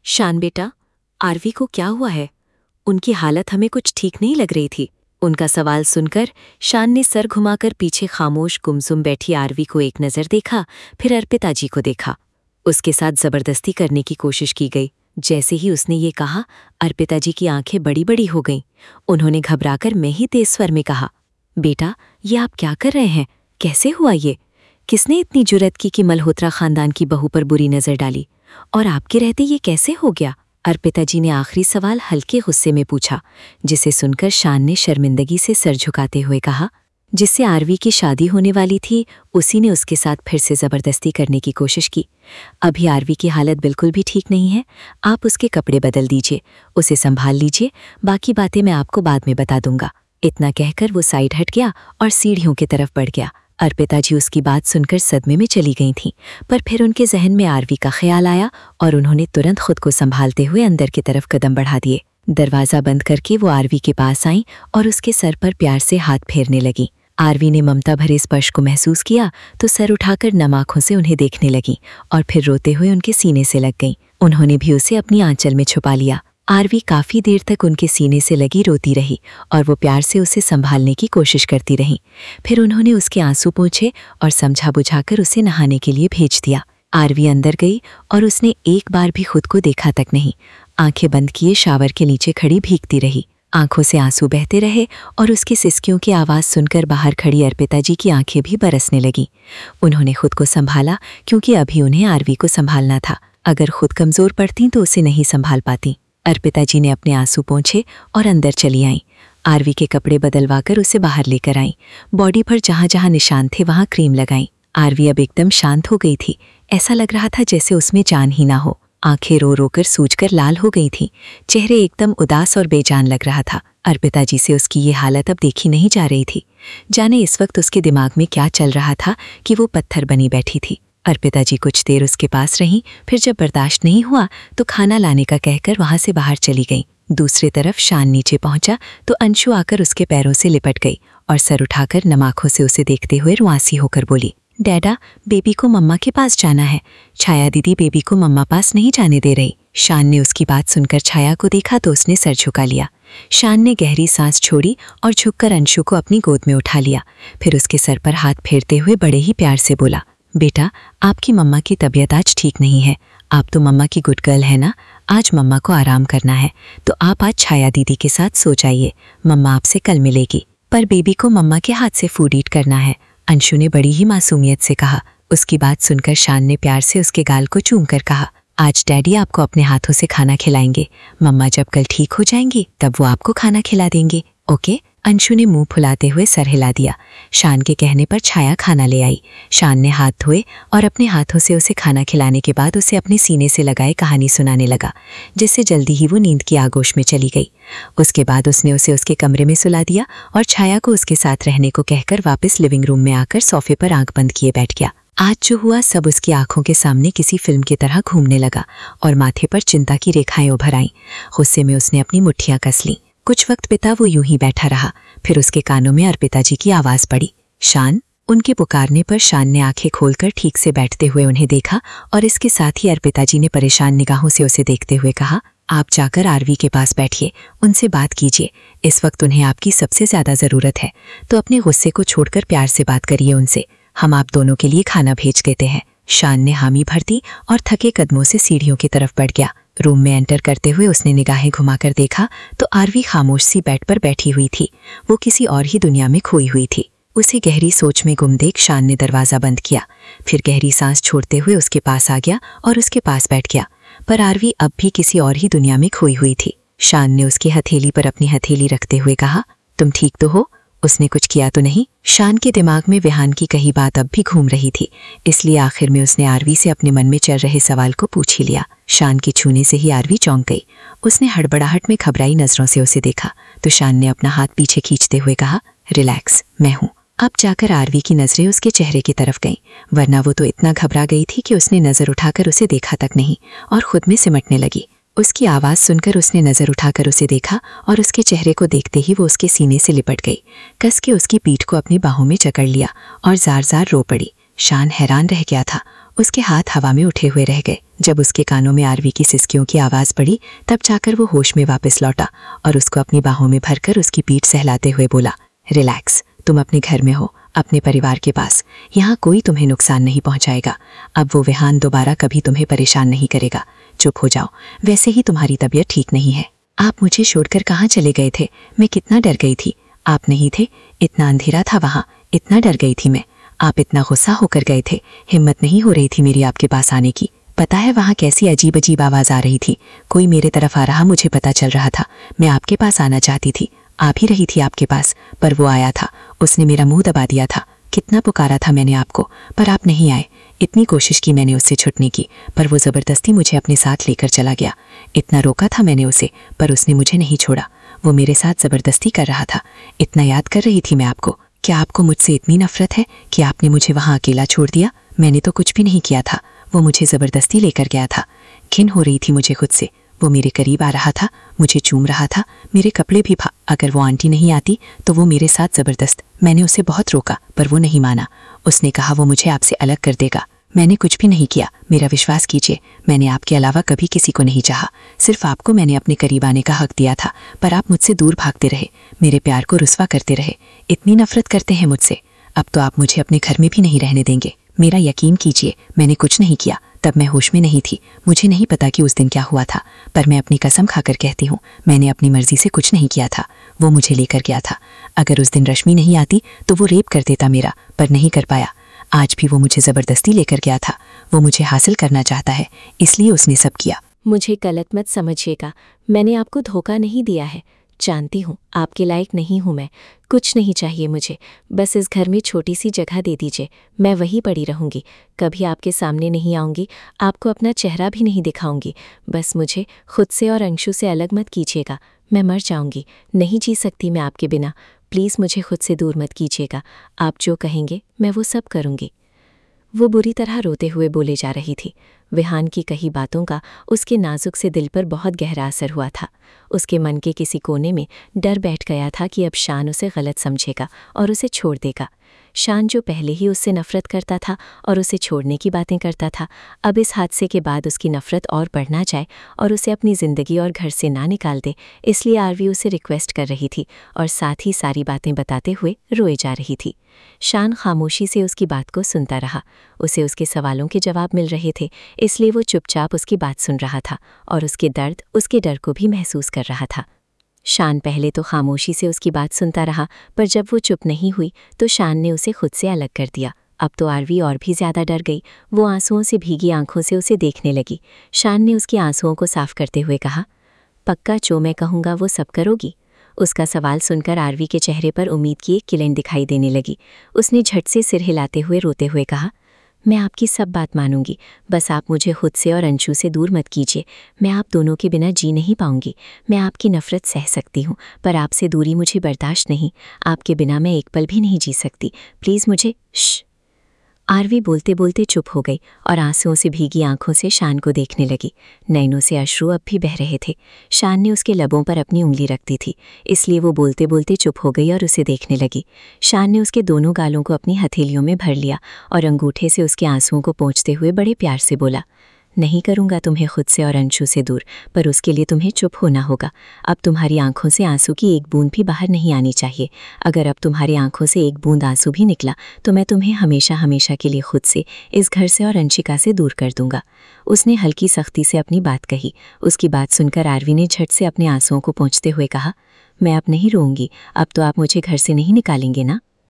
शान बेटा, आरवी को क्या हुआ है? उनकी हालत हमें कुछ ठीक नहीं लग रही थी। उनका सवाल सुनकर शान ने सर घुमाकर पीछे खामोश गुमसुम बैठी आरवी को एक नज़र देखा, फिर अर्पिता जी को देखा। उसके साथ जबरदस्ती करने की कोशिश की गई। जैसे ही उसने ये कहा, अर्पिता जी की आंखें बड़ी बड़ी हो गईं। उन्होंने घबराकर में ही तेज स्वर में कहा, बेटा, ये आप क्या कर रहे हैं? कैसे हुआ ये? किसने इतनी जुर्रत की कि मल्होत्रा खानदान की बहू पर बुरी नज़र डाली? और आपके रहते ये कैसे हो गया? अर्पिता जी ने आखिरी सवाल हल्के गुस्से में पूछा, जिसे सुनकर शान ने शर्मिंदगी से सर झुकाते हुए कहा, जिससे आरवी की शादी होने वाली थी, उसी ने उसके साथ फिर से जबरदस्ती करने की कोशिश की। अभी आरवी की हालत बिल्कुल भी ठीक नहीं है। आप उसके कपड़े बदल दीजिए, उसे संभाल लीजिए, बाकी बातें मैं आपको बाद में बता दूंगा। इतना कहकर वो साइड हट गया और सीढ़ियों की तरफ बढ़ गया। अर्पिता जी उसकी बात सुनकर सदमे में चली गई थीं, पर फिर उनके जहन में आरवी का ख्याल आया और उन्होंने तुरंत खुद को संभालते हुए अंदर की तरफ कदम बढ़ा दिए। दरवाज़ा बंद करके वो आरवी के पास आईं और उसके सर पर प्यार से हाथ फेरने लगीं। आरवी ने ममता भरे स्पर्श को महसूस किया तो सर उठाकर नम आंखों से उन्हें देखने लगी और फिर रोते हुए उनके सीने से लग गईं। उन्होंने भी उसे अपनी आंचल में छुपा लिया। आरवी काफ़ी देर तक उनके सीने से लगी रोती रही और वो प्यार से उसे संभालने की कोशिश करती रही। फिर उन्होंने उसके आंसू पोंछे और समझा बुझाकर उसे नहाने के लिए भेज दिया। आरवी अंदर गई और उसने एक बार भी खुद को देखा तक नहीं। आंखें बंद किए शावर के नीचे खड़ी भीगती रही। आंखों से आंसू बहते रहे और उसकी सिसकियों की आवाज़ सुनकर बाहर खड़ी अर्पिता जी की आंखें भी बरसने लगीं। उन्होंने खुद को संभाला, क्योंकि अभी उन्हें आरवी को संभालना था। अगर खुद कमज़ोर पड़ती तो उसे नहीं संभाल पाती। अर्पिता जी ने अपने आंसू पोंछे और अंदर चली आईं। आरवी के कपड़े बदलवाकर उसे बाहर लेकर आईं। बॉडी पर जहाँ जहाँ निशान थे वहाँ क्रीम लगाईं। आरवी अब एकदम शांत हो गई थी। ऐसा लग रहा था जैसे उसमें जान ही ना हो। आंखें रो रो कर सूजकर लाल हो गई थीं। चेहरे एकदम उदास और बेजान लग रहा था। अर्पिता जी से उसकी ये हालत अब देखी नहीं जा रही थी। जाने इस वक्त उसके दिमाग में क्या चल रहा था कि वो पत्थर बनी बैठी थी। अर्पिता जी कुछ देर उसके पास रहीं, फिर जब बर्दाश्त नहीं हुआ तो खाना लाने का कहकर वहां से बाहर चली गईं। दूसरी तरफ शान नीचे पहुंचा तो अंशु आकर उसके पैरों से लिपट गई और सर उठाकर नम आंखों से उसे देखते हुए रुआंसी होकर बोली, डैडा, बेबी को मम्मा के पास जाना है। छाया दीदी बेबी को मम्मा पास नहीं जाने दे रही। शान ने उसकी बात सुनकर छाया को देखा तो उसने सर झुका लिया। शान ने गहरी सांस छोड़ी और झुककर अंशु को अपनी गोद में उठा लिया। फिर उसके सर पर हाथ फेरते हुए बड़े ही प्यार से बोला, बेटा, आपकी मम्मा की तबीयत आज ठीक नहीं है। आप तो मम्मा की गुड गर्ल है ना। आज मम्मा को आराम करना है तो आप आज छाया दीदी के साथ सो जाइए। मम्मा आपसे कल मिलेगी, पर बेबी को मम्मा के हाथ से फूड ईट करना है। अंशु ने बड़ी ही मासूमियत से कहा। उसकी बात सुनकर शान ने प्यार से उसके गाल को चूमकर कहा, आज डैडी आपको अपने हाथों से खाना खिलाएंगे। मम्मा जब कल ठीक हो जाएंगी तब वो आपको खाना खिला देंगे, ओके? अंशु ने मुंह फुलाते हुए सर हिला दिया। शान के कहने पर छाया खाना ले आई। शान ने हाथ धोए और अपने हाथों से उसे खाना खिलाने के बाद उसे अपने सीने से लगाए कहानी सुनाने लगा, जिससे जल्दी ही वो नींद की आगोश में चली गई। उसके बाद उसने उसे उसके कमरे में सुला दिया और छाया को उसके साथ रहने को कहकर वापस लिविंग रूम में आकर सोफे पर आंख बंद किए बैठ गया। आज जो हुआ सब उसकी आंखों के सामने किसी फिल्म की तरह घूमने लगा और माथे पर चिंता की रेखाएं उभर आईं। गुस्से में उसने अपनी मुट्ठियां कस लीं। कुछ वक्त पिता वो यूं ही बैठा रहा। फिर उसके कानों में अर्पिता जी की आवाज़ पड़ी, शान। उनके पुकारने पर शान ने आंखें खोलकर ठीक से बैठते हुए उन्हें देखा और इसके साथ ही अर्पिता जी ने परेशान निगाहों से उसे देखते हुए कहा, आप जाकर आरवी के पास बैठिए, उनसे बात कीजिए। इस वक्त उन्हें आपकी सबसे ज़्यादा ज़रूरत है, तो अपने गुस्से को छोड़कर प्यार से बात करिए उनसे। हम आप दोनों के लिए खाना भेज देते हैं। शान ने हामी भर दी और थके कदमों से सीढ़ियों की तरफ बढ़ गया। रूम में एंटर करते हुए उसने निगाहें घुमाकर देखा तो आरवी खामोश सी बेड पर बैठी हुई थी। वो किसी और ही दुनिया में खोई हुई थी। उसे गहरी सोच में गुम देख शान ने दरवाज़ा बंद किया। फिर गहरी सांस छोड़ते हुए उसके पास आ गया और उसके पास बैठ गया। पर आरवी अब भी किसी और ही दुनिया में खोई हुई थी। शान ने उसकी हथेली पर अपनी हथेली रखते हुए कहा, तुम ठीक तो हो? उसने कुछ किया तो नहीं? शान के दिमाग में विहान की कही बात अब भी घूम रही थी, इसलिए आखिर में उसने आरवी से अपने मन में चल रहे सवाल को पूछ ही लिया। शान के छूने से ही आरवी चौंक गई। उसने हड़बड़ाहट में घबराई नजरों से उसे देखा तो शान ने अपना हाथ पीछे खींचते हुए कहा, रिलैक्स, मैं हूँ। अब जाकर आरवी की नजरें उसके चेहरे की तरफ गईं, वरना वो तो इतना घबरा गई थी कि उसने नजर उठाकर उसे देखा तक नहीं और खुद में सिमटने लगी। उसकी आवाज़ सुनकर उसने नज़र उठाकर उसे देखा और उसके चेहरे को देखते ही वो उसके सीने से लिपट गई। कस के उसकी पीठ को अपनी बाहों में जकड़ लिया और जार जार रो पड़ी। शान हैरान रह गया था। उसके हाथ हवा में उठे हुए रह गए। जब उसके कानों में आरवी की सिसकियों की आवाज़ पड़ी तब जाकर वो होश में वापस लौटा और उसको अपनी बाहों में भरकर उसकी पीठ सहलाते हुए बोला, रिलैक्स, तुम अपने घर में हो, अपने परिवार के पास। यहाँ कोई तुम्हें नुकसान नहीं पहुँचाएगा। अब वो विहान दोबारा कभी तुम्हें परेशान नहीं करेगा। चुप हो जाओ, वैसे ही तुम्हारी तबीयत ठीक नहीं है। आप मुझे छोड़कर कहाँ चले गए थे? मैं कितना डर गई थी। आप नहीं थे, इतना अंधेरा था वहाँ, इतना डर गई थी मैं। आप इतना गुस्सा होकर गए थे, हिम्मत नहीं हो रही थी मेरी आपके पास आने की। पता है वहाँ कैसी अजीब अजीब आवाज़ आ रही थी। कोई मेरे तरफ आ रहा, मुझे पता चल रहा था। मैं आपके पास आना चाहती थी, आ भी रही थी आपके पास, पर वो आया था, उसने मेरा मुंह दबा दिया था। कितना पुकारा था मैंने आपको, पर आप नहीं आए। इतनी कोशिश की मैंने उससे छुटने की, पर वो ज़बरदस्ती मुझे अपने साथ लेकर चला गया। इतना रोका था मैंने उसे, पर उसने मुझे नहीं छोड़ा। वो मेरे साथ ज़बरदस्ती कर रहा था। इतना याद कर रही थी मैं आपको। क्या आपको मुझसे इतनी नफरत है कि आपने मुझे वहाँ अकेला छोड़ दिया? मैंने तो कुछ भी नहीं किया था, वो मुझे ज़बरदस्ती लेकर गया था। घिन हो रही थी मुझे खुद से। वो मेरे करीब आ रहा था, मुझे चूम रहा था, मेरे कपड़े भी अगर वो आंटी नहीं आती तो वो मेरे साथ ज़बरदस्त। मैंने उसे बहुत रोका, पर वो नहीं माना। उसने कहा वो मुझे आपसे अलग कर देगा। मैंने कुछ भी नहीं किया, मेरा विश्वास कीजिए। मैंने आपके अलावा कभी किसी को नहीं चाहा। सिर्फ आपको मैंने अपने करीब आने का हक दिया था, पर आप मुझसे दूर भागते रहे, मेरे प्यार को रुस्वा करते रहे। इतनी नफरत करते हैं मुझसे, अब तो आप मुझे अपने घर में भी नहीं रहने देंगे। मेरा यकीन कीजिए, मैंने कुछ नहीं किया। तब मैं होश में नहीं थी, मुझे नहीं पता कि उस दिन क्या हुआ था, पर मैं अपनी कसम खाकर कहती हूँ, मैंने अपनी मर्जी से कुछ नहीं किया था। वो मुझे लेकर गया था। अगर उस दिन रश्मि नहीं आती तो वो रेप कर देता मेरा, पर नहीं कर पाया। आज भी वो मुझे ज़बरदस्ती लेकर गया था। वो मुझे हासिल करना चाहता है, इसलिए उसने सब किया। मुझे गलत मत समझिएगा, मैंने आपको धोखा नहीं दिया है। जानती हूँ आपके लायक नहीं हूँ मैं। कुछ नहीं चाहिए मुझे, बस इस घर में छोटी सी जगह दे दीजिए, मैं वहीं पड़ी रहूँगी। कभी आपके सामने नहीं आऊँगी, आपको अपना चेहरा भी नहीं दिखाऊँगी। बस मुझे खुद से और अंशु से अलग मत कीजिएगा। मैं मर जाऊँगी, नहीं जी सकती मैं आपके बिना। प्लीज़ मुझे खुद से दूर मत कीजिएगा। आप जो कहेंगे मैं वो सब करूँगी। वो बुरी तरह रोते हुए बोले जा रही थी। विहान की कही बातों का उसके नाजुक से दिल पर बहुत गहरा असर हुआ था। उसके मन के किसी कोने में डर बैठ गया था कि अब शान उसे गलत समझेगा और उसे छोड़ देगा। शान जो पहले ही उससे नफरत करता था और उसे छोड़ने की बातें करता था, अब इस हादसे के बाद उसकी नफरत और बढ़ना जाए और उसे अपनी ज़िंदगी और घर से ना निकाल दे, इसलिए आरवी उसे रिक्वेस्ट कर रही थी और साथ ही सारी बातें बताते हुए रोए जा रही थी। शान खामोशी से उसकी बात को सुनता रहा। उसे उसके सवालों के जवाब मिल रहे थे, इसलिए वो चुपचाप उसकी बात सुन रहा था और उसके दर्द, उसके डर को भी महसूस कर रहा था। शान पहले तो खामोशी से उसकी बात सुनता रहा, पर जब वो चुप नहीं हुई तो शान ने उसे खुद से अलग कर दिया। अब तो आरवी और भी ज़्यादा डर गई। वो आंसुओं से भीगी आंखों से उसे देखने लगी। शान ने उसकी आंसुओं को साफ करते हुए कहा, पक्का जो मैं कहूँगा वो सब करोगी? उसका सवाल सुनकर आरवी के चेहरे पर उम्मीद की एक किरण दिखाई देने लगी। उसने झट से सिर हिलाते हुए रोते हुए कहा, मैं आपकी सब बात मानूंगी, बस आप मुझे खुद से और अंशु से दूर मत कीजिए। मैं आप दोनों के बिना जी नहीं पाऊंगी। मैं आपकी नफ़रत सह सकती हूँ, पर आपसे दूरी मुझे बर्दाश्त नहीं। आपके बिना मैं एक पल भी नहीं जी सकती। प्लीज़ मुझे श्श। आरवी बोलते बोलते चुप हो गई और आंसुओं से भीगी आंखों से शान को देखने लगी। नैनों से अश्रु अब भी बह रहे थे। शान ने उसके लबों पर अपनी उंगली रख दी थी, इसलिए वो बोलते बोलते चुप हो गई और उसे देखने लगी। शान ने उसके दोनों गालों को अपनी हथेलियों में भर लिया और अंगूठे से उसके आंसुओं को पोंछते हुए बड़े प्यार से बोला, नहीं करूँगा तुम्हें खुद से और अंशु से दूर, पर उसके लिए तुम्हें चुप होना होगा। अब तुम्हारी आंखों से आंसू की एक बूंद भी बाहर नहीं आनी चाहिए। अगर अब तुम्हारी आंखों से एक बूंद आंसू भी निकला तो मैं तुम्हें हमेशा हमेशा के लिए खुद से, इस घर से और अंशिका से दूर कर दूंगा। उसने हल्की सख्ती से अपनी बात कही। उसकी बात सुनकर आरवी ने झट से अपने आंसुओं को पोंछते हुए कहा, मैं अब नहीं रोऊंगी। अब तो आप मुझे घर से नहीं निकालेंगे ना?